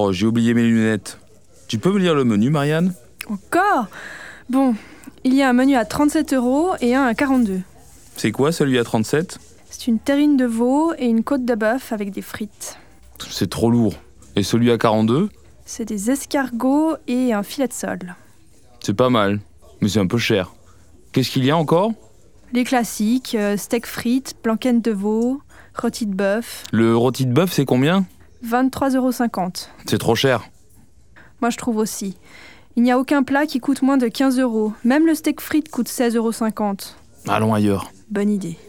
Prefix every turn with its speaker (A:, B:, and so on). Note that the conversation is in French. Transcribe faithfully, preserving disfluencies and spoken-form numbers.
A: Oh, j'ai oublié mes lunettes. Tu peux me lire le menu, Marianne ?
B: Encore ? Bon, il y a un menu à trente-sept euros et un à quarante-deux.
A: C'est quoi celui à trente-sept ?
B: C'est une terrine de veau et une côte de bœuf avec des frites.
A: C'est trop lourd. Et celui à quarante-deux ?
B: C'est des escargots et un filet de sole.
A: C'est pas mal, mais c'est un peu cher. Qu'est-ce qu'il y a encore ?
B: Les classiques, euh, steak frites, blanquette de veau, rôti de bœuf.
A: Le rôti de bœuf, c'est combien ?
B: vingt-trois euros cinquante.
A: C'est trop cher.
B: Moi, je trouve aussi. Il n'y a aucun plat qui coûte moins de quinze euros. Même le steak frites coûte seize euros cinquante.
A: Allons ailleurs.
B: Bonne idée.